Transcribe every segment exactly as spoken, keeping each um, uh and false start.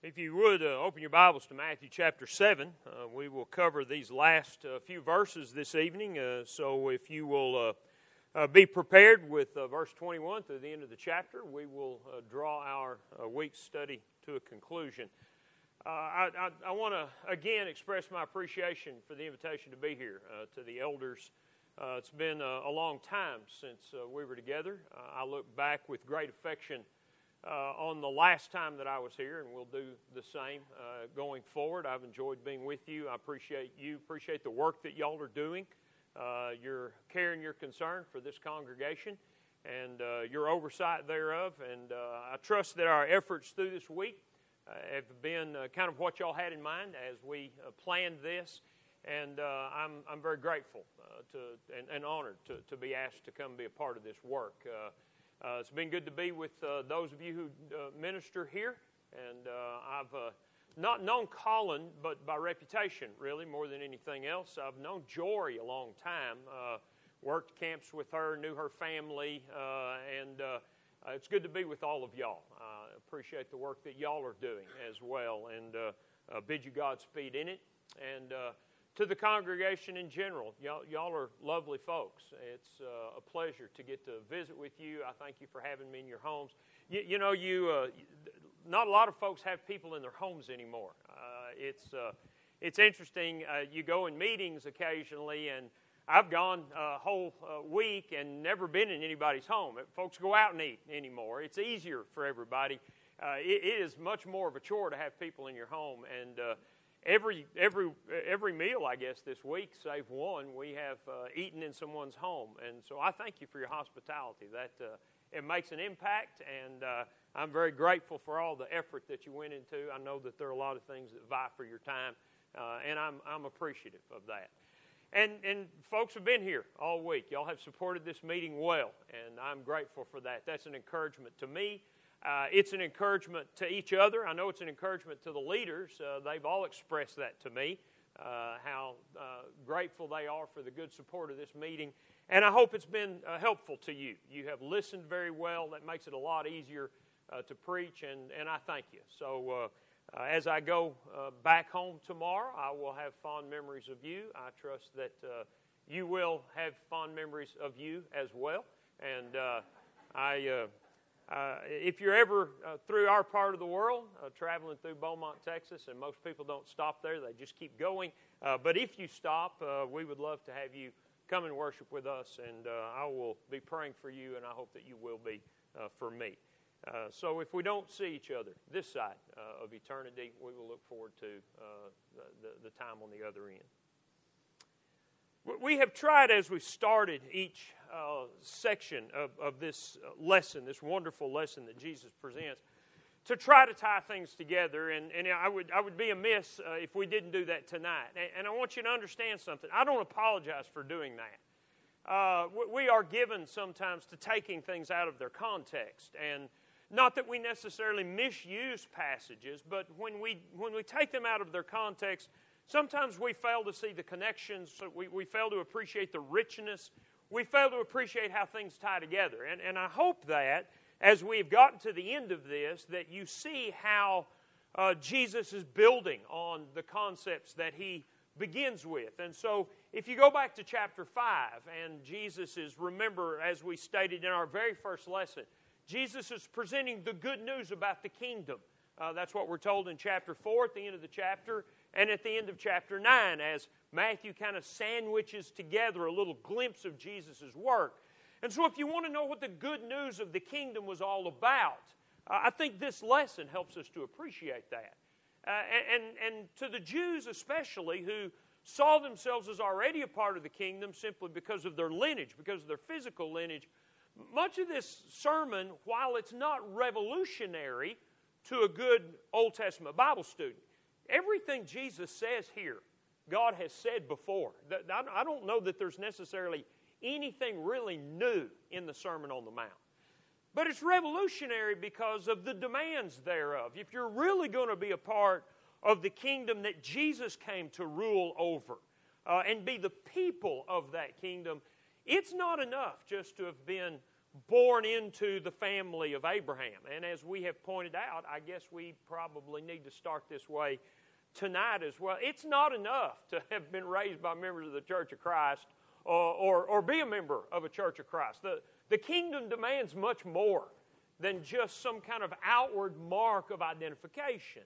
If you would, uh, open your Bibles to Matthew chapter seven. Uh, we will cover these last uh, few verses this evening. Uh, so if you will uh, uh, be prepared with uh, verse twenty-one to the end of the chapter, we will uh, draw our uh, week's study to a conclusion. Uh, I, I, I want to again express my appreciation for the invitation to be here, uh, to the elders. Uh, it's been a, a long time since uh, we were together. Uh, I look back with great affection Uh, on the last time that I was here, and we'll do the same uh, going forward. I've enjoyed being with you. I appreciate you, appreciate the work that y'all are doing, uh, your care and your concern for this congregation, and uh, your oversight thereof. And uh, I trust that our efforts through this week uh, have been uh, kind of what y'all had in mind as we uh, planned this. And uh, I'm I'm very grateful uh, to and, and honored to, to be asked to come be a part of this work. Uh, Uh, it's been good to be with uh, those of you who uh, minister here, and uh, I've uh, not known Colin, but by reputation, really, more than anything else. I've known Jory a long time, uh, worked camps with her, knew her family, uh, and uh, it's good to be with all of y'all. I uh, appreciate the work that y'all are doing as well, and uh, uh, bid you Godspeed in it. And uh, to the congregation in general, y'all, y'all are lovely folks. It's uh, a pleasure to get to visit with you. I thank you for having me in your homes. You, you know, you uh, not a lot of folks have people in their homes anymore. Uh, it's uh, it's interesting. Uh, you go in meetings occasionally, and I've gone a whole uh, week and never been in anybody's home. Folks go out and eat anymore. It's easier for everybody. Uh, it, it is much more of a chore to have people in your home, and uh, Every every every meal, I guess, this week, save one, we have uh, eaten in someone's home, and so I thank you for your hospitality. That uh, it makes an impact, and uh, I'm very grateful for all the effort that you went into. I know that there are a lot of things that vie for your time, uh, and I'm I'm appreciative of that. And and folks have been here all week. Y'all have supported this meeting well, and I'm grateful for that. That's an encouragement to me. Uh, it's an encouragement to each other. I know it's an encouragement to the leaders. Uh, they've all expressed that to me, uh, how uh, grateful they are for the good support of this meeting. And I hope it's been uh, helpful to you. You have listened very well. That makes it a lot easier uh, to preach, and, and I thank you. So uh, uh, as I go uh, back home tomorrow, I will have fond memories of you. I trust that uh, you will have fond memories of you as well. And uh, I... Uh, Uh, if you're ever uh, through our part of the world, uh, traveling through Beaumont, Texas, and most people don't stop there, they just keep going. Uh, but if you stop, uh, we would love to have you come and worship with us, and uh, I will be praying for you, and I hope that you will be uh, for me. Uh, so if we don't see each other this side uh, of eternity, we will look forward to uh, the, the time on the other end. We have tried, as we started each uh, section of, of this lesson, this wonderful lesson that Jesus presents, to try to tie things together. And, and I would I would be amiss uh, if we didn't do that tonight. And, and I want you to understand something. I don't apologize for doing that. Uh, we are given sometimes to taking things out of their context. And not that we necessarily misuse passages, but when we when we take them out of their context, sometimes we fail to see the connections, we, we fail to appreciate the richness, we fail to appreciate how things tie together. And, and I hope that as we've gotten to the end of this, that you see how uh, Jesus is building on the concepts that he begins with. And so if you go back to chapter five, and Jesus is, remember, as we stated in our very first lesson, Jesus is presenting the good news about the kingdom. Uh, that's what we're told in chapter four at the end of the chapter, and at the end of chapter nine, as Matthew kind of sandwiches together a little glimpse of Jesus' work. And so if you want to know what the good news of the kingdom was all about, uh, I think this lesson helps us to appreciate that. Uh, and, and to the Jews especially, who saw themselves as already a part of the kingdom simply because of their lineage, because of their physical lineage, much of this sermon, while it's not revolutionary to a good Old Testament Bible student, everything Jesus says here, God has said before. I don't know that there's necessarily anything really new in the Sermon on the Mount. But it's revolutionary because of the demands thereof. If you're really going to be a part of the kingdom that Jesus came to rule over uh, and be the people of that kingdom, it's not enough just to have been born into the family of Abraham. And as we have pointed out, I guess we probably need to start this way tonight as well. It's not enough to have been raised by members of the Church of Christ or, or, or be a member of a Church of Christ. The, the kingdom demands much more than just some kind of outward mark of identification.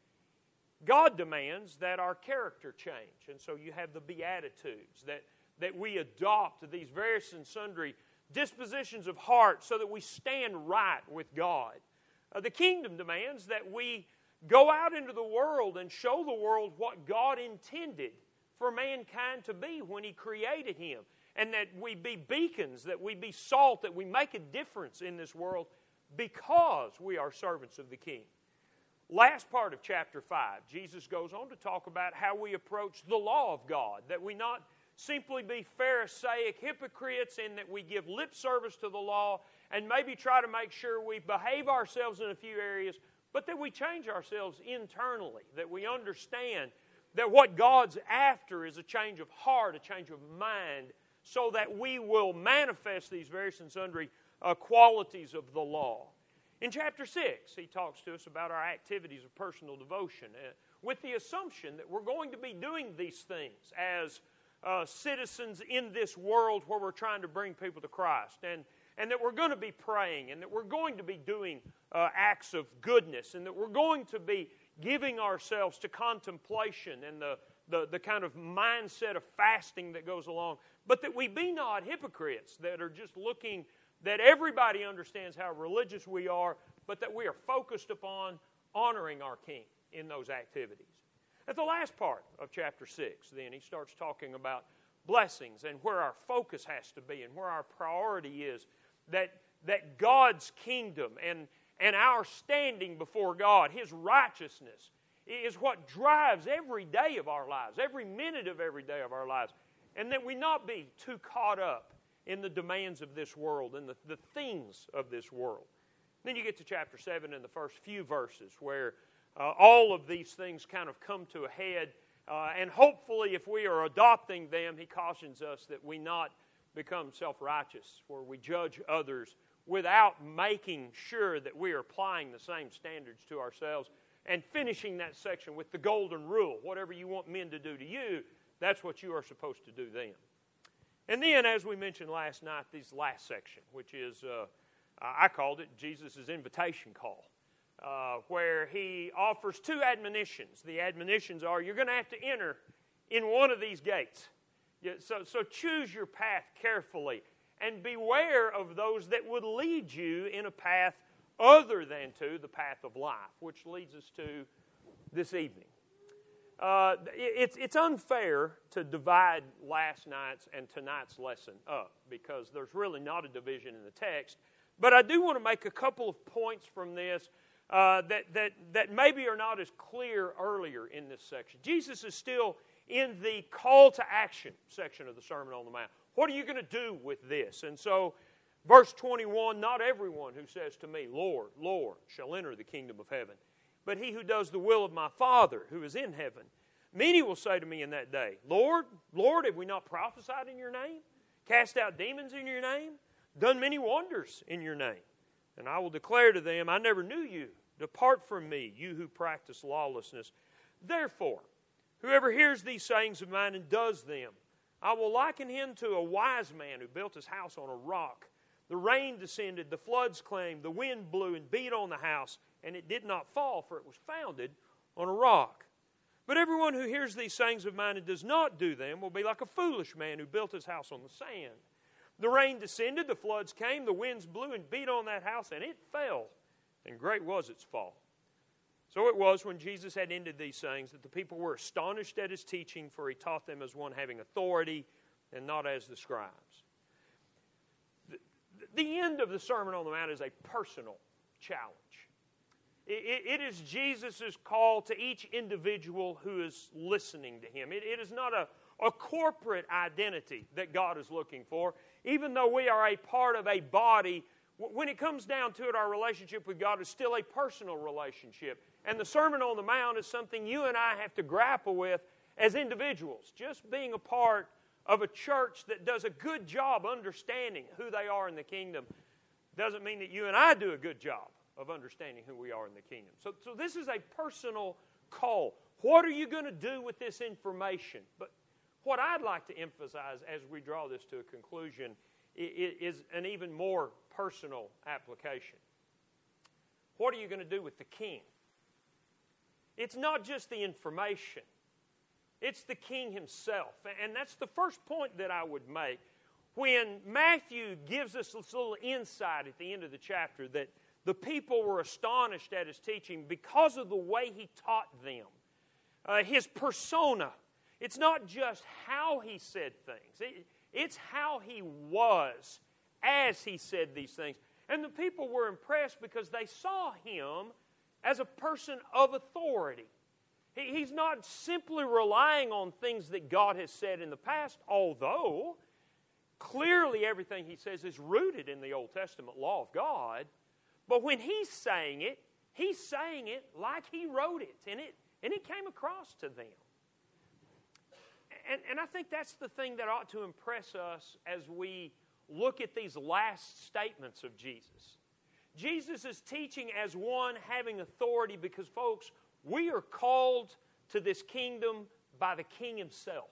God demands that our character change. And so you have the Beatitudes, that, that we adopt these various and sundry dispositions of heart so that we stand right with God. Uh, the kingdom demands that we go out into the world and show the world what God intended for mankind to be when He created him. And that we be beacons, that we be salt, that we make a difference in this world because we are servants of the King. Last part of chapter five, Jesus goes on to talk about how we approach the law of God, that we not simply be Pharisaic hypocrites in that we give lip service to the law and maybe try to make sure we behave ourselves in a few areas, but that we change ourselves internally, that we understand that what God's after is a change of heart, a change of mind, so that we will manifest these various and sundry uh, qualities of the law. In chapter six, he talks to us about our activities of personal devotion uh, with the assumption that we're going to be doing these things as uh, citizens in this world where we're trying to bring people to Christ, and, and that we're going to be praying, and that we're going to be doing uh, acts of goodness, and that we're going to be giving ourselves to contemplation and the, the, the kind of mindset of fasting that goes along, but that we be not hypocrites that are just looking that everybody understands how religious we are, but that we are focused upon honoring our King in those activities. At the last part of chapter six, then, he starts talking about blessings and where our focus has to be and where our priority is, that, that God's kingdom and, and our standing before God, His righteousness, is what drives every day of our lives, every minute of every day of our lives, and that we not be too caught up in the demands of this world and the, the things of this world. Then you get to chapter seven in the first few verses where uh, all of these things kind of come to a head. Uh, and hopefully if we are adopting them, he cautions us that we not become self-righteous, where we judge others without making sure that we are applying the same standards to ourselves and finishing that section with the golden rule. Whatever you want men to do to you, that's what you are supposed to do them. And then, as we mentioned last night, this last section, which is, uh, I called it Jesus' invitation call, uh, where he offers two admonitions. The admonitions are, you're going to have to enter in one of these gates. So, so choose your path carefully and beware of those that would lead you in a path other than to the path of life, which leads us to this evening. Uh, it's, it's unfair to divide last night's and tonight's lesson up because there's really not a division in the text. But I do want to make a couple of points from this uh, that, that, that maybe are not as clear earlier in this section. Jesus is still in the call to action section of the Sermon on the Mount. What are you going to do with this? And so, verse twenty-one, not everyone who says to me, Lord, Lord, shall enter the kingdom of heaven, but he who does the will of my Father who is in heaven. Many will say to me in that day, Lord, Lord, have we not prophesied in your name? Cast out demons in your name? Done many wonders in your name? And I will declare to them, I never knew you. Depart from me, you who practice lawlessness. Therefore, whoever hears these sayings of mine and does them, I will liken him to a wise man who built his house on a rock. The rain descended, the floods came, the wind blew and beat on the house, and it did not fall, for it was founded on a rock. But everyone who hears these sayings of mine and does not do them will be like a foolish man who built his house on the sand. The rain descended, the floods came, the winds blew and beat on that house, and it fell, and great was its fall. So it was when Jesus had ended these sayings that the people were astonished at his teaching, for he taught them as one having authority and not as the scribes. The, the end of the Sermon on the Mount is a personal challenge. It, it is Jesus' call to each individual who is listening to him. It, it is not a, a corporate identity that God is looking for. Even though we are a part of a body, when it comes down to it, our relationship with God is still a personal relationship. And the Sermon on the Mount is something you and I have to grapple with as individuals. Just being a part of a church that does a good job understanding who they are in the kingdom doesn't mean that you and I do a good job of understanding who we are in the kingdom. So, so this is a personal call. What are you going to do with this information? But what I'd like to emphasize as we draw this to a conclusion is an even more personal application. What are you going to do with the King? It's not just the information. It's the King himself. And that's the first point that I would make. When Matthew gives us this little insight at the end of the chapter that the people were astonished at his teaching because of the way he taught them. Uh, his persona. It's not just how he said things. It, it's how he was as he said these things. And the people were impressed because they saw him as a person of authority. He, he's not simply relying on things that God has said in the past, although clearly everything he says is rooted in the Old Testament law of God. But when he's saying it, he's saying it like he wrote it, and it, and it came across to them. And, and I think that's the thing that ought to impress us as we look at these last statements of Jesus. Jesus is teaching as one having authority because, folks, we are called to this kingdom by the King himself.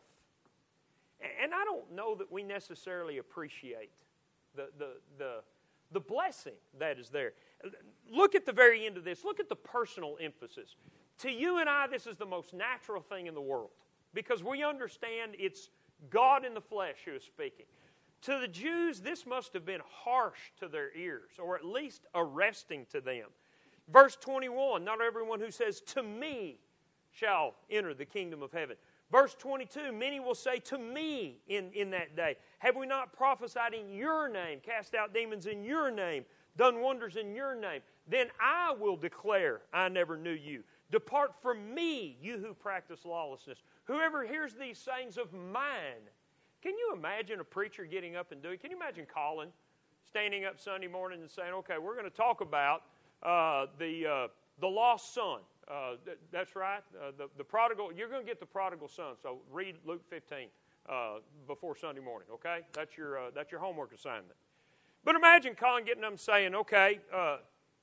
And I don't know that we necessarily appreciate the, the, the, the blessing that is there. Look at the very end of this. Look at the personal emphasis. To you and I, this is the most natural thing in the world because we understand it's God in the flesh who is speaking. To the Jews, this must have been harsh to their ears, or at least arresting to them. Verse twenty-one, not everyone who says, "To me shall enter the kingdom of heaven." Verse twenty-two, many will say, "To me in, in that day, have we not prophesied in your name, cast out demons in your name, done wonders in your name? Then I will declare, I never knew you. Depart from me, you who practice lawlessness. Whoever hears these sayings of mine." Can you imagine a preacher getting up and doing? Can you imagine Colin standing up Sunday morning and saying, "Okay, we're going to talk about uh, the uh, the lost son." Uh, th- that's right, uh, the the prodigal. You're going to get the prodigal son. So read Luke fifteen uh, before Sunday morning. Okay, that's your uh, that's your homework assignment. But imagine Colin getting up and saying, "Okay, uh,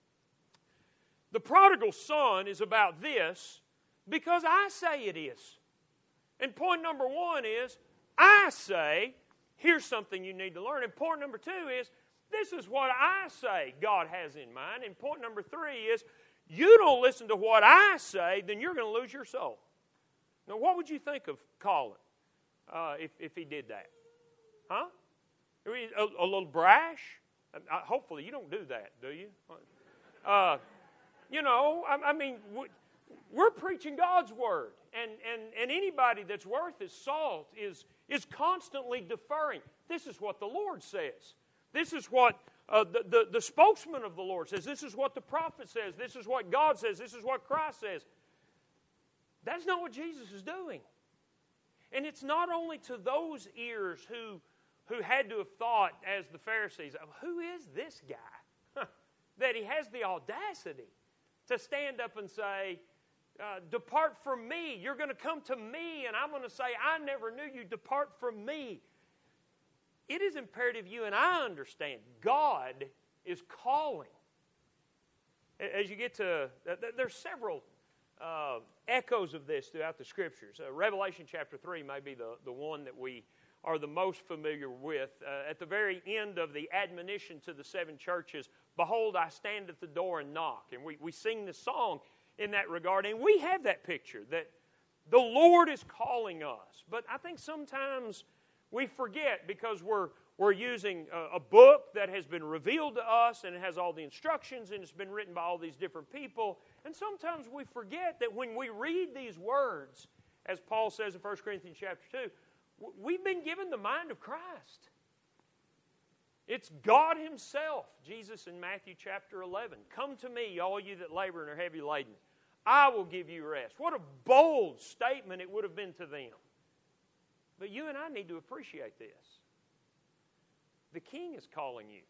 the prodigal son is about this because I say it is." And point number one is, I say, here's something you need to learn. And point number two is, this is what I say God has in mind. And point number three is, you don't listen to what I say, then you're going to lose your soul. Now, what would you think of Colin uh, if, if he did that? Huh? A, a little brash? Uh, hopefully you don't do that, do you? Uh, you know, I, I mean, we're preaching God's Word. And, and, and anybody that's worth his salt is, is constantly deferring. This is what the Lord says. This is what uh, the, the, the spokesman of the Lord says. This is what the prophet says. This is what God says. This is what Christ says. That's not what Jesus is doing. And it's not only to those ears who, who had to have thought, as the Pharisees, who is this guy? That he has the audacity to stand up and say, Uh, depart from me. You're going to come to me, and I'm going to say, I never knew you. Depart from me. It is imperative you and I understand God is calling. As you get to, there's several uh, echoes of this throughout the Scriptures. Uh, Revelation chapter three may be the, the one that we are the most familiar with. Uh, at the very end of the admonition to the seven churches, "Behold, I stand at the door and knock." And we, we sing this song in that regard, and we have that picture that the Lord is calling us. But I think sometimes we forget because we're we're using a, a book that has been revealed to us, and it has all the instructions, and it's been written by all these different people. And sometimes we forget that when we read these words, as Paul says in First Corinthians chapter two, we've been given the mind of Christ. It's God himself. Jesus in Matthew chapter eleven, "Come to me, all you that labor and are heavy laden. I will give you rest." What a bold statement it would have been to them. But you and I need to appreciate this. The King is calling you.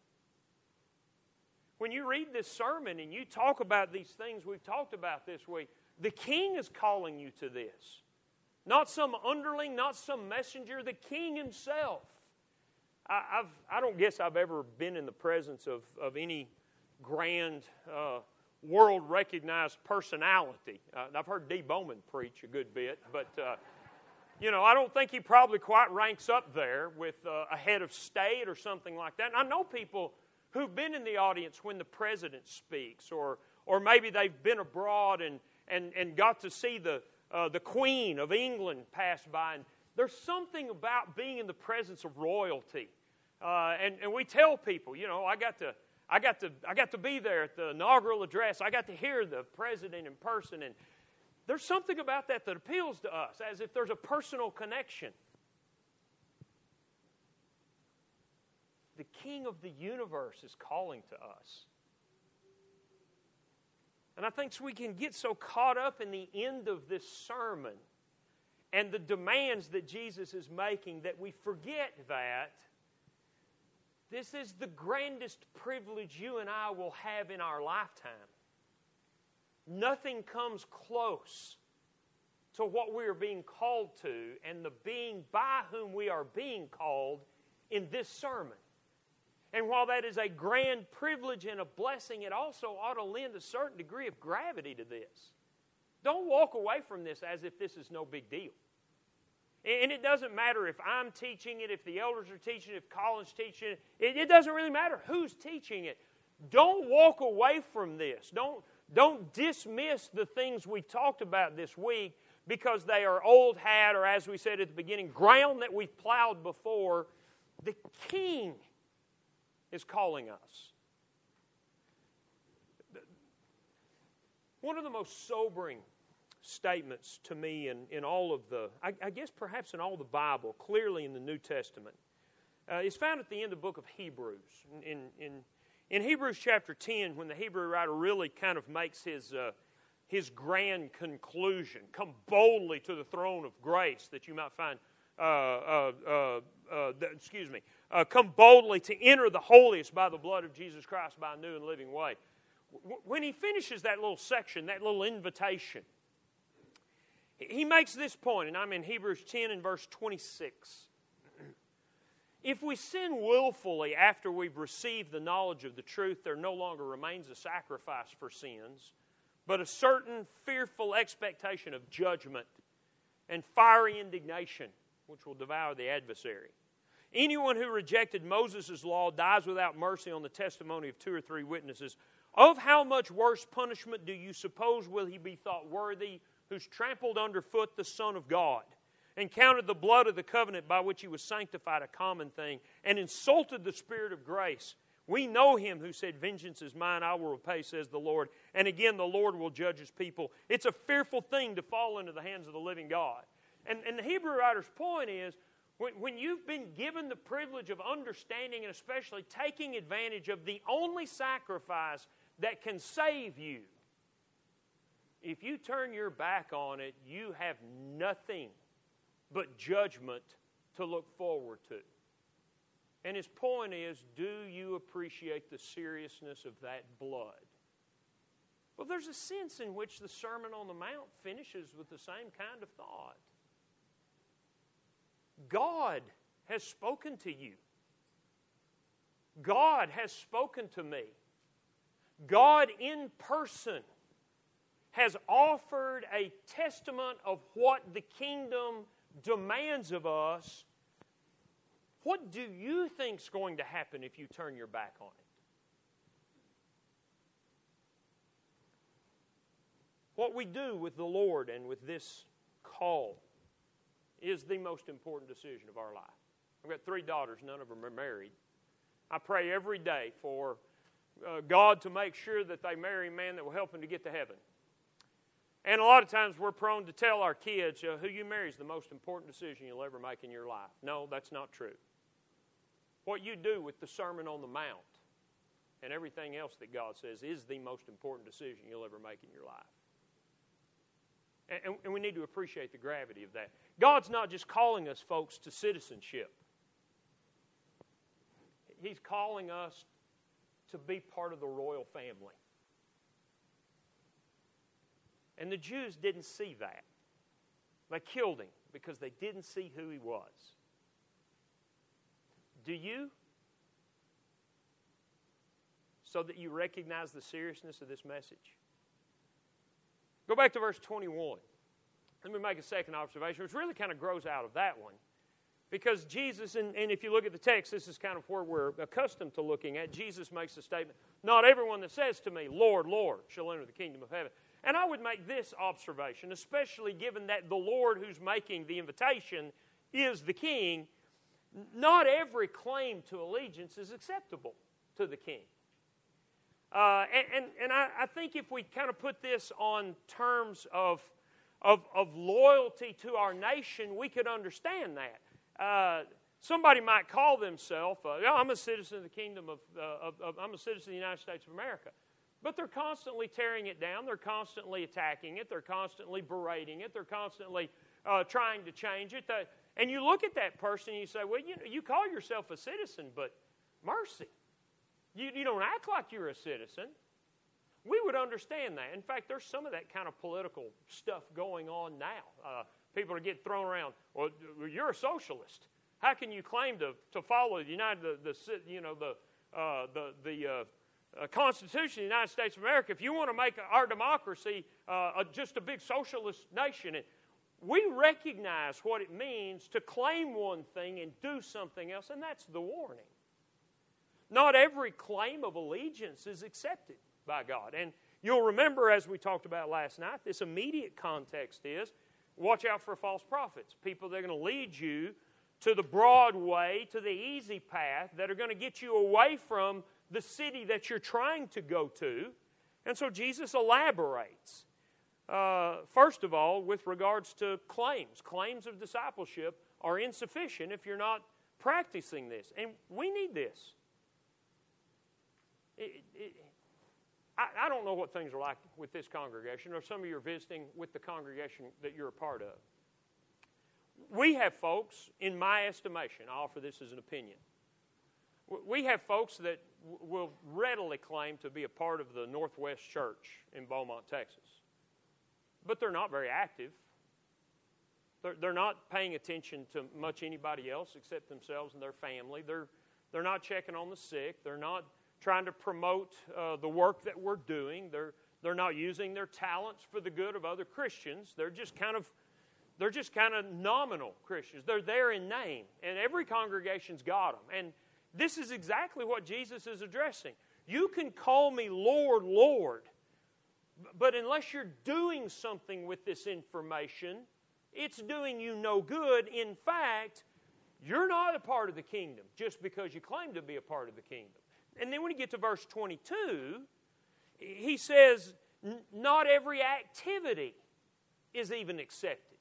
When you read this sermon and you talk about these things we've talked about this week, the King is calling you to this. Not some underling, not some messenger, the King himself. I, I've, I don't guess I've ever been in the presence of, of any grand, uh, world-recognized personality. Uh, I've heard Dee Bowman preach a good bit, but, uh, you know, I don't think he probably quite ranks up there with uh, a head of state or something like that. And I know people who've been in the audience when the president speaks, or or maybe they've been abroad and, and, and got to see the, uh, the Queen of England pass by. And there's something about being in the presence of royalty. Uh, and, and we tell people, you know, I got to I got to I got to be there at the inaugural address. I got to hear the president in person, and there's something about that that appeals to us, as if there's a personal connection. The King of the universe is calling to us. And I think we can get so caught up in the end of this sermon and the demands that Jesus is making that we forget that this is the grandest privilege you and I will have in our lifetime. Nothing comes close to what we are being called to and the being by whom we are being called in this sermon. And while that is a grand privilege and a blessing, it also ought to lend a certain degree of gravity to this. Don't walk away from this as if this is no big deal. And it doesn't matter if I'm teaching it, if the elders are teaching it, if Colin's teaching it. It, it doesn't really matter who's teaching it. Don't walk away from this. Don't, don't dismiss the things we've talked about this week because they are old hat, or as we said at the beginning, ground that we've plowed before. The King is calling us. One of the most sobering statements to me in, in all of the, I, I guess perhaps in all the Bible, clearly in the New Testament, uh, is found at the end of the book of Hebrews. In, in, in Hebrews chapter ten, when the Hebrew writer really kind of makes his, uh, his grand conclusion, come boldly to the throne of grace that you might find, uh, uh, uh, uh, the, excuse me, uh, come boldly to enter the holiest by the blood of Jesus Christ by a new and living way. W- when he finishes that little section, that little invitation, he makes this point, and I'm in Hebrews ten and verse twenty-six. If we sin willfully after we've received the knowledge of the truth, there no longer remains a sacrifice for sins, but a certain fearful expectation of judgment and fiery indignation, which will devour the adversary. Anyone who rejected Moses' law dies without mercy on the testimony of two or three witnesses. Of how much worse punishment do you suppose will he be thought worthy who's trampled underfoot the Son of God, and counted the blood of the covenant by which he was sanctified a common thing, and insulted the Spirit of grace? We know him who said, vengeance is mine, I will repay, says the Lord. And again, the Lord will judge his people. It's a fearful thing to fall into the hands of the living God. And, and the Hebrew writer's point is, when, when you've been given the privilege of understanding and especially taking advantage of the only sacrifice that can save you, if you turn your back on it, you have nothing but judgment to look forward to. And his point is, do you appreciate the seriousness of that blood? Well, there's a sense in which the Sermon on the Mount finishes with the same kind of thought. God has spoken to you. God has spoken to me. God in person has offered a testament of what the kingdom demands of us. What do you think's going to happen if you turn your back on it? What we do with the Lord and with this call is the most important decision of our life. I've got three daughters, none of them are married. I pray every day for uh, God to make sure that they marry a man that will help them to get to heaven. And a lot of times we're prone to tell our kids, uh, who you marry is the most important decision you'll ever make in your life. No, that's not true. What you do with the Sermon on the Mount and everything else that God says is the most important decision you'll ever make in your life. And, and we need to appreciate the gravity of that. God's not just calling us, folks, to citizenship. He's calling us to be part of the royal family. And the Jews didn't see that. They killed him because they didn't see who he was. Do you? So that you recognize the seriousness of this message. Go back to verse twenty-one. Let me make a second observation, which really kind of grows out of that one. Because Jesus, and, and if you look at the text, this is kind of where we're accustomed to looking at. Jesus makes a statement, not everyone that says to me, Lord, Lord, shall enter the kingdom of heaven. And I would make this observation, especially given that the Lord who's making the invitation is the King. Not every claim to allegiance is acceptable to the King. Uh, and and, and I, I think if we kind of put this on terms of, of, of loyalty to our nation, we could understand that. Uh, somebody might call themselves, uh, yeah, I'm a citizen of the kingdom of, uh, of, of, I'm a citizen of the United States of America. But they're constantly tearing it down. They're constantly attacking it. They're constantly berating it. They're constantly uh, trying to change it. They, and you look at that person and you say, well, you know, you call yourself a citizen, but mercy. You, you don't act like you're a citizen. We would understand that. In fact, there's some of that kind of political stuff going on now. Uh, people are getting thrown around. Well, you're a socialist. How can you claim to, to follow the United, the, the you know, the uh, the the uh, uh, Constitution of the United States of America? If you want to make our democracy uh, a, just a big socialist nation, and we recognize what it means to claim one thing and do something else, and that's the warning. Not every claim of allegiance is accepted by God. And you'll remember, as we talked about last night, this immediate context is, watch out for false prophets. People that are going to lead you to the broad way, to the easy path, that are going to get you away from the city that you're trying to go to. And so Jesus elaborates. Uh, first of all, with regards to claims. Claims of discipleship are insufficient if you're not practicing this. And we need this. It, it, I, I don't know what things are like with this congregation, or some of you are visiting with the congregation that you're a part of. We have folks, in my estimation, I offer this as an opinion, we have folks that w- will readily claim to be a part of the Northwest Church in Beaumont, Texas. But they're not very active. They're, they're not paying attention to much anybody else except themselves and their family. They're, they're not checking on the sick. They're not trying to promote uh, the work that we're doing. They're, they're not using their talents for the good of other Christians. They're just kind of They're just kind of nominal Christians. They're there in name, and every congregation's got them. And this is exactly what Jesus is addressing. You can call me Lord, Lord, but unless you're doing something with this information, it's doing you no good. In fact, you're not a part of the kingdom just because you claim to be a part of the kingdom. And then when you get to verse twenty-two, he says, not every activity is even accepted.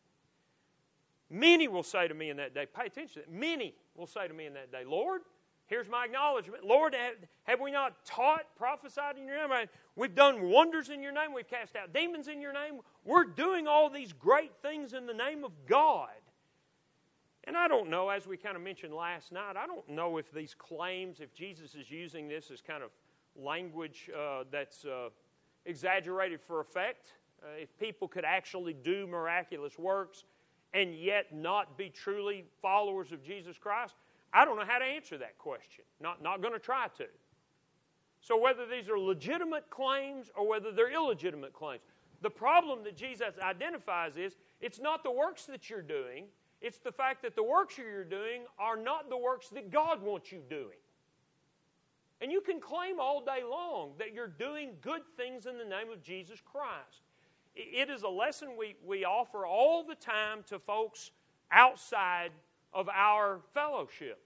Many will say to me in that day, pay attention to that, many will say to me in that day, Lord, here's my acknowledgement. Lord, have, have we not taught, prophesied in your name? We've done wonders in your name. We've cast out demons in your name. We're doing all these great things in the name of God. And I don't know, as we kind of mentioned last night, I don't know if these claims, if Jesus is using this as kind of language uh, that's uh, exaggerated for effect, uh, if people could actually do miraculous works and yet not be truly followers of Jesus Christ, I don't know how to answer that question. Not, not going to try to. So whether these are legitimate claims or whether they're illegitimate claims, the problem that Jesus identifies is it's not the works that you're doing, it's the fact that the works you're doing are not the works that God wants you doing. And you can claim all day long that you're doing good things in the name of Jesus Christ. It is a lesson we, we offer all the time to folks outside of our fellowship.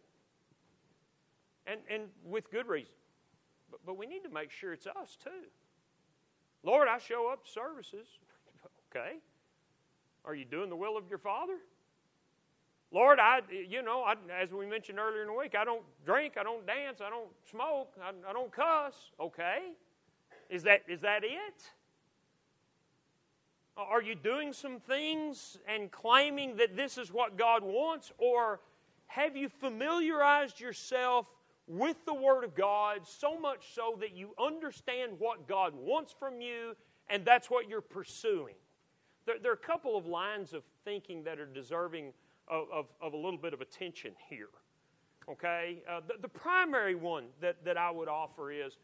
And, and with good reason. But, but we need to make sure it's us too. Lord, I show up to services. Okay. Are you doing the will of your Father? Lord, I, you know, I, as we mentioned earlier in the week, I don't drink, I don't dance, I don't smoke, I, I don't cuss. Okay. Is that is that it? Are you doing some things and claiming that this is what God wants? Or have you familiarized yourself with the Word of God so much so that you understand what God wants from you and that's what you're pursuing? There, there are a couple of lines of thinking that are deserving of, of, of a little bit of attention here. Okay? Uh, the, the primary one that, that I would offer is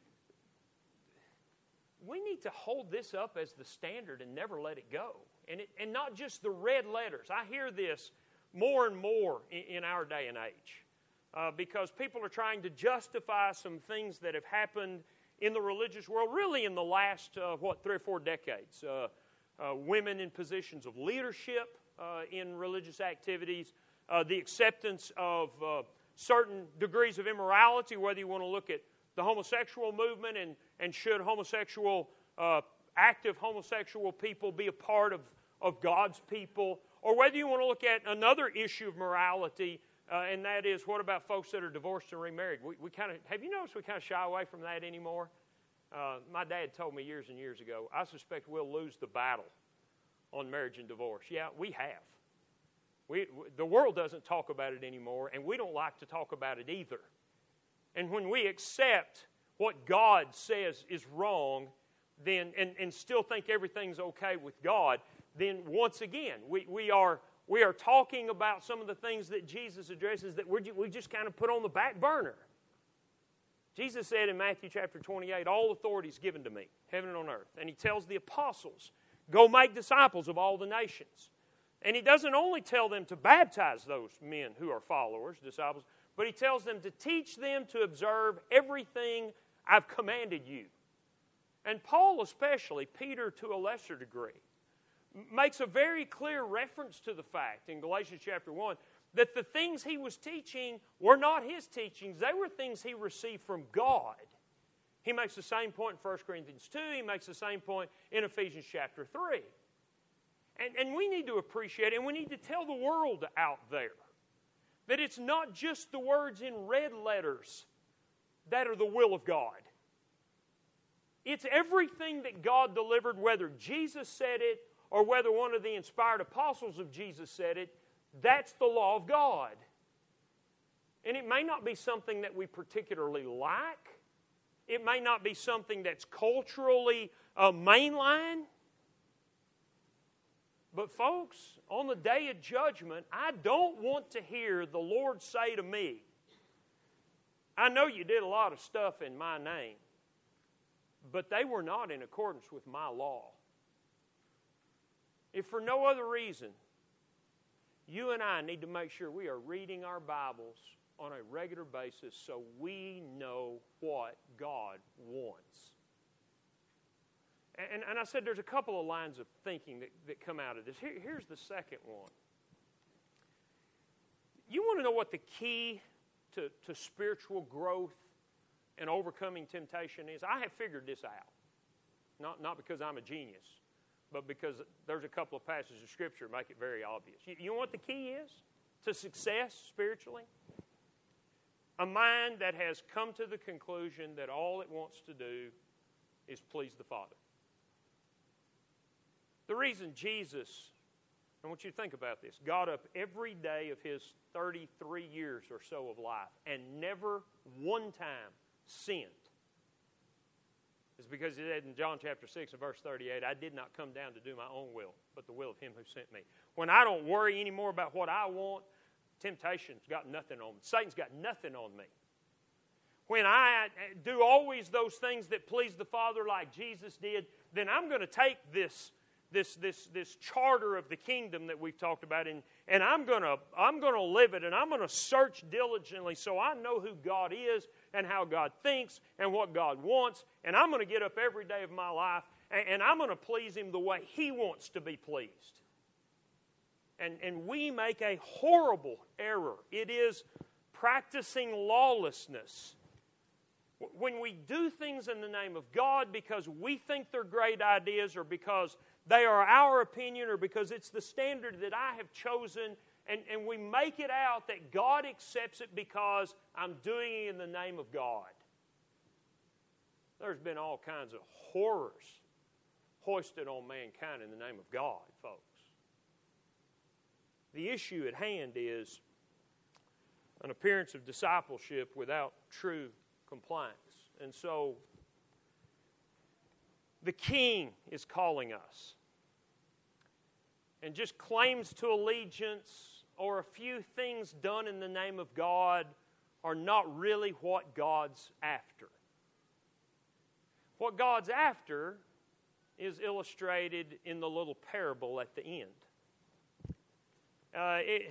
we need to hold this up as the standard and never let it go. And, it, and not just the red letters. I hear this more and more in, in our day and age uh, because people are trying to justify some things that have happened in the religious world, really in the last, uh, what, three or four decades. Uh, uh, women in positions of leadership uh, in religious activities, uh, the acceptance of uh, certain degrees of immorality, whether you want to look at the homosexual movement and, and should homosexual, uh, active homosexual people be a part of, of God's people, or whether you want to look at another issue of morality, uh, and that is, what about folks that are divorced and remarried? We, we kind of have you noticed we kind of shy away from that anymore? Uh, my dad told me years and years ago, I suspect we'll lose the battle on marriage and divorce. Yeah, we have. We, the world doesn't talk about it anymore, and we don't like to talk about it either. And when we accept what God says is wrong, then and, and still think everything's okay with God, then once again, we, we are we are talking about some of the things that Jesus addresses that we're, we just kind of put on the back burner. Jesus said in Matthew chapter twenty-eight, all authority is given to me, heaven and on earth. And he tells the apostles, go make disciples of all the nations. And he doesn't only tell them to baptize those men who are followers, disciples, but he tells them to teach them to observe everything I've commanded you. And Paul especially, Peter to a lesser degree, makes a very clear reference to the fact in Galatians chapter one that the things he was teaching were not his teachings. They were things he received from God. He makes the same point in First Corinthians two. He makes the same point in Ephesians chapter three. And, and we need to appreciate it, and we need to tell the world out there that it's not just the words in red letters that are the will of God. It's everything that God delivered, whether Jesus said it or whether one of the inspired apostles of Jesus said it. That's the law of God. And it may not be something that we particularly like. It may not be something that's culturally uh, mainline. But folks, on the day of judgment, I don't want to hear the Lord say to me, I know you did a lot of stuff in my name, but they were not in accordance with my law. If for no other reason, you and I need to make sure we are reading our Bibles on a regular basis so we know what God wants. And, and I said there's a couple of lines of thinking that, that come out of this. Here, here's the second one. You want to know what the key to, to spiritual growth and overcoming temptation is? I have figured this out. Not, not because I'm a genius, but because there's a couple of passages of Scripture that make it very obvious. You, you know what the key is to success spiritually? A mind that has come to the conclusion that all it wants to do is please the Father. The reason Jesus, I want you to think about this, got up every day of his thirty-three years or so of life and never one time sinned is because he said in John chapter six and verse thirty-eight, I did not come down to do my own will, but the will of him who sent me. When I don't worry anymore about what I want, temptation's got nothing on me. Satan's got nothing on me. When I do always those things that please the Father like Jesus did, then I'm going to take this This, this, this charter of the kingdom that we've talked about, and, and I'm going to I'm going to live it, and I'm going to search diligently so I know who God is and how God thinks and what God wants, and I'm going to get up every day of my life, and, and I'm going to please Him the way He wants to be pleased. And, and we make a horrible error. It is practicing lawlessness. When we do things in the name of God because we think they're great ideas or because they are our opinion or because it's the standard that I have chosen, and, and we make it out that God accepts it because I'm doing it in the name of God. There's been all kinds of horrors hoisted on mankind in the name of God, folks. The issue at hand is an appearance of discipleship without true compliance. And so the King is calling us and just claims to allegiance or a few things done in the name of God are not really what God's after. What God's after is illustrated in the little parable at the end. Uh, it,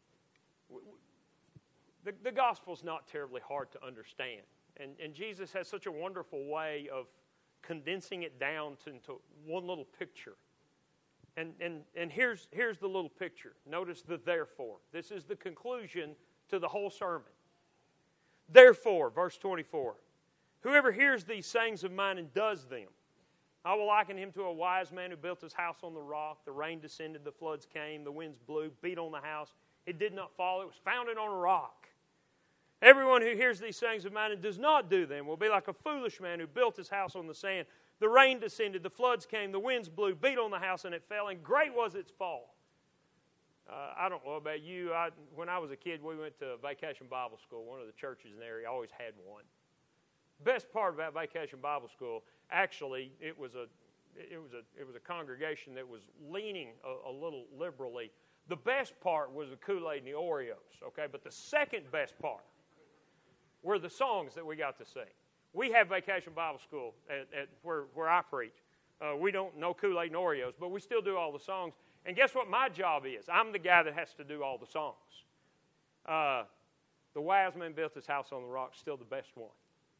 the, the gospel's not terribly hard to understand. And, and Jesus has such a wonderful way of condensing it down to, into one little picture. And, and, and here's, here's the little picture. Notice the therefore. This is the conclusion to the whole sermon. Therefore, verse twenty-four, whoever hears these sayings of mine and does them, I will liken him to a wise man who built his house on the rock. The rain descended, the floods came, the winds blew, beat on the house. It did not fall. It was founded on a rock. Everyone who hears these sayings of mine and does not do them will be like a foolish man who built his house on the sand. The rain descended, the floods came, the winds blew, beat on the house, and it fell, and great was its fall. Uh, I don't know about you. I, when I was a kid, we went to Vacation Bible School. One of the churches in the area always had one. Best part about Vacation Bible School, actually, it was a it was a it was a congregation that was leaning a, a little liberally. The best part was the Kool-Aid and the Oreos, okay? But the second best part were the songs that we got to sing. We have Vacation Bible School at, at where, where I preach. Uh, we don't know Kool-Aid and Oreos, but we still do all the songs. And guess what my job is? I'm the guy that has to do all the songs. Uh, the wise man built his house on the rock, still the best one.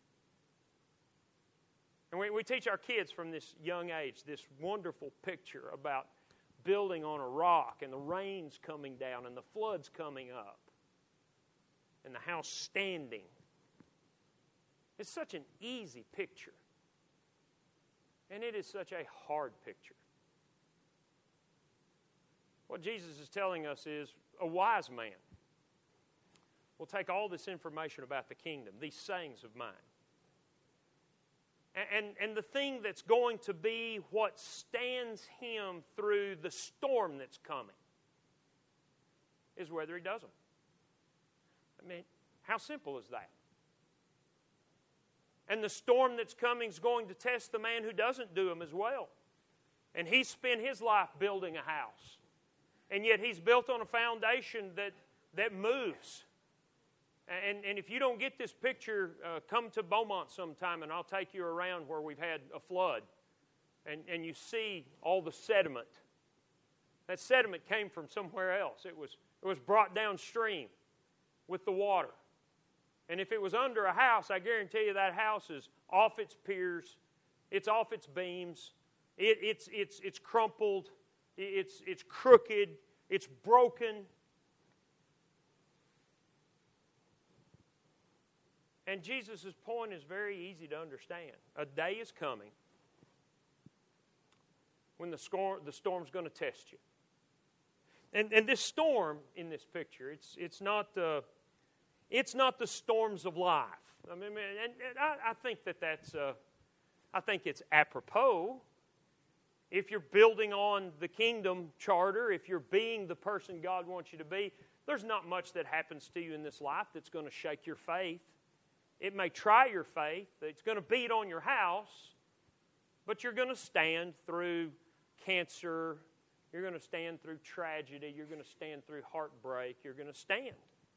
And we, we teach our kids from this young age this wonderful picture about building on a rock and the rains coming down and the floods coming up and the house standing. It's such an easy picture. And it is such a hard picture. What Jesus is telling us is a wise man will take all this information about the kingdom, these sayings of mine, and, and, and the thing that's going to be what stands him through the storm that's coming is whether he does them. I mean, how simple is that? And the storm that's coming is going to test the man who doesn't do them as well. And he's spent his life building a house. And yet he's built on a foundation that, that moves. And, and if you don't get this picture, uh, come to Beaumont sometime and I'll take you around where we've had a flood. And, and you see all the sediment. That sediment came from somewhere else. It was, it was brought downstream with the water. And if it was under a house, I guarantee you that house is off its piers, it's off its beams, it, it's, it's, it's crumpled, it's, it's crooked, it's broken. And Jesus' point is very easy to understand. A day is coming when the storm, the storm's going to test you. And, and this storm in this picture, it's, it's not... Uh, It's not the storms of life. I mean, and, and I, I think that that's, uh, I think it's apropos. If you're building on the kingdom charter, if you're being the person God wants you to be, there's not much that happens to you in this life that's going to shake your faith. It may try your faith. It's going to beat on your house, but you're going to stand through cancer. You're going to stand through tragedy. You're going to stand through heartbreak. You're going to stand.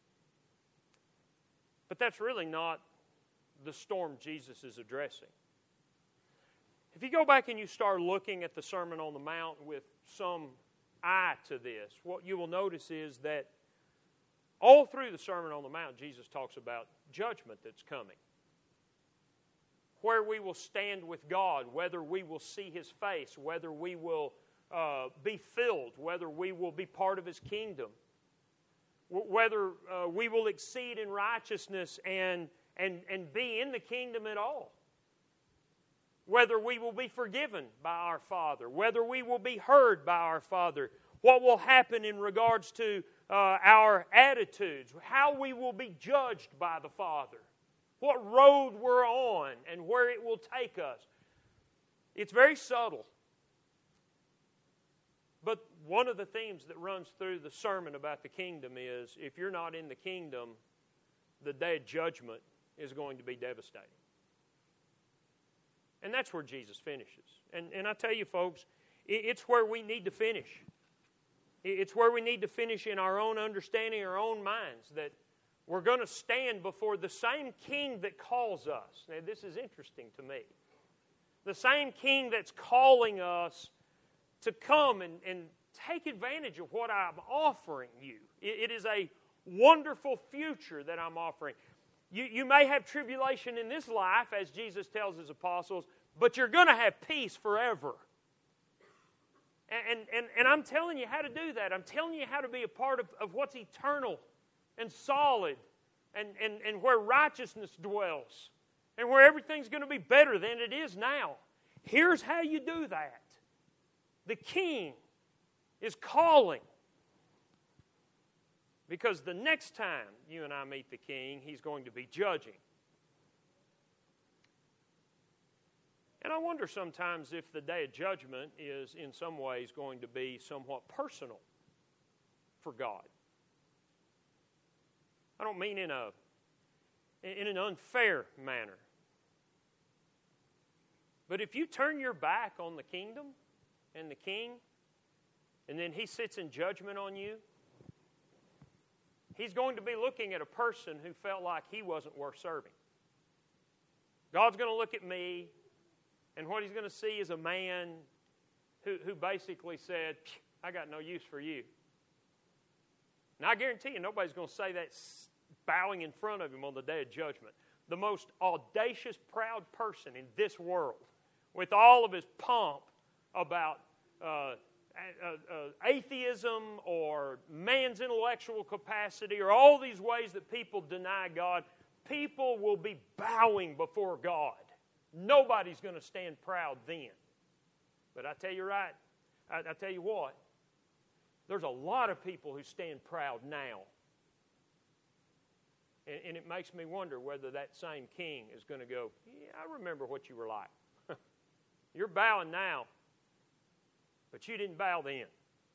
But that's really not the storm Jesus is addressing. If you go back and you start looking at the Sermon on the Mount with some eye to this, what you will notice is that all through the Sermon on the Mount, Jesus talks about judgment that's coming. Where we will stand with God, whether we will see His face, whether we will uh, be filled, whether we will be part of His kingdom. Whether uh, we will exceed in righteousness and, and, and be in the kingdom at all. Whether we will be forgiven by our Father. Whether we will be heard by our Father. What will happen in regards to uh, our attitudes. How we will be judged by the Father. What road we're on and where it will take us. It's very subtle. But one of the themes that runs through the sermon about the kingdom is, if you're not in the kingdom, the day of judgment is going to be devastating. And that's where Jesus finishes. And, and I tell you, folks, it, it's where we need to finish. It's where we need to finish in our own understanding, our own minds, that we're going to stand before the same King that calls us. Now, this is interesting to me. The same King that's calling us to come and, and take advantage of what I'm offering you. It, it is a wonderful future that I'm offering. You, you may have tribulation in this life, as Jesus tells His apostles, but you're going to have peace forever. And, and, and I'm telling you how to do that. I'm telling you how to be a part of, of what's eternal and solid and, and, and where righteousness dwells and where everything's going to be better than it is now. Here's how you do that. The King is calling. Because the next time you and I meet the King, He's going to be judging. And I wonder sometimes if the day of judgment is in some ways going to be somewhat personal for God. I don't mean in a in an unfair manner. But if you turn your back on the kingdom and the King, and then He sits in judgment on you, He's going to be looking at a person who felt like he wasn't worth serving. God's going to look at me, and what He's going to see is a man who, who basically said, I got no use for you. Now, I guarantee you, nobody's going to say that bowing in front of Him on the day of judgment. The most audacious, proud person in this world, with all of his pomp about uh, uh, uh, atheism or man's intellectual capacity or all these ways that people deny God, people will be bowing before God. Nobody's going to stand proud then. But I tell you right, I, I tell you what, there's a lot of people who stand proud now. And, and it makes me wonder whether that same King is going to go, yeah, I remember what you were like. You're bowing now, but you didn't bow then.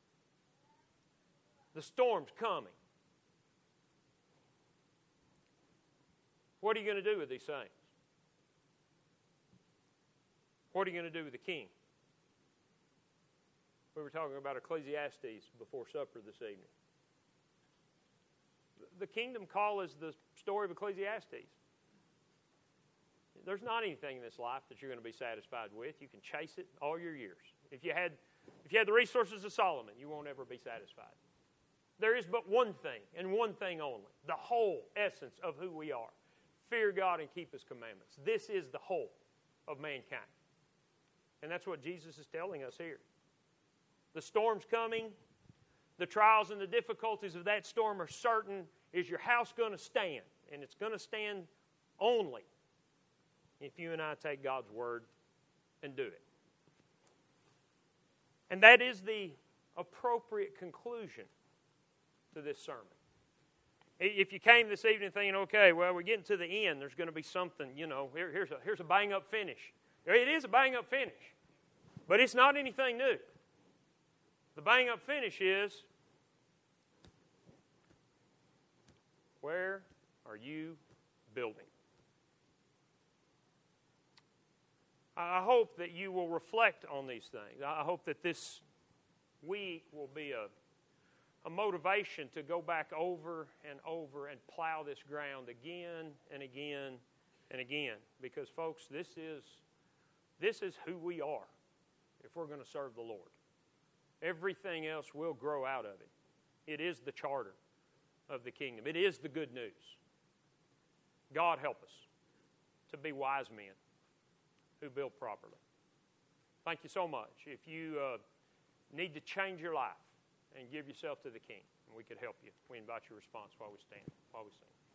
The storm's coming. What are you going to do with these things? What are you going to do with the King? We were talking about Ecclesiastes before supper this evening. The kingdom call is the story of Ecclesiastes. There's not anything in this life that you're going to be satisfied with. You can chase it all your years. If you had, if you had the resources of Solomon, you won't ever be satisfied. There is but one thing, and one thing only, the whole essence of who we are. Fear God and keep His commandments. This is the whole of mankind. And that's what Jesus is telling us here. The storm's coming. The trials and the difficulties of that storm are certain. Is your house going to stand? And it's going to stand only if you and I take God's word and do it. And that is the appropriate conclusion to this sermon. If you came this evening thinking, okay, well, we're getting to the end, there's going to be something, you know, here, here's a, here's a bang-up finish. It is a bang-up finish, but it's not anything new. The bang-up finish is, where are you building? I hope that you will reflect on these things. I hope that this week will be a, a motivation to go back over and over and plow this ground again and again and again. Because, folks, this is, this is who we are if we're going to serve the Lord. Everything else will grow out of it. It is the charter of the kingdom. It is the good news. God help us to be wise men who build properly. Thank you so much. If you uh, need to change your life and give yourself to the King, and we could help you, we invite your response while we stand, while we sing.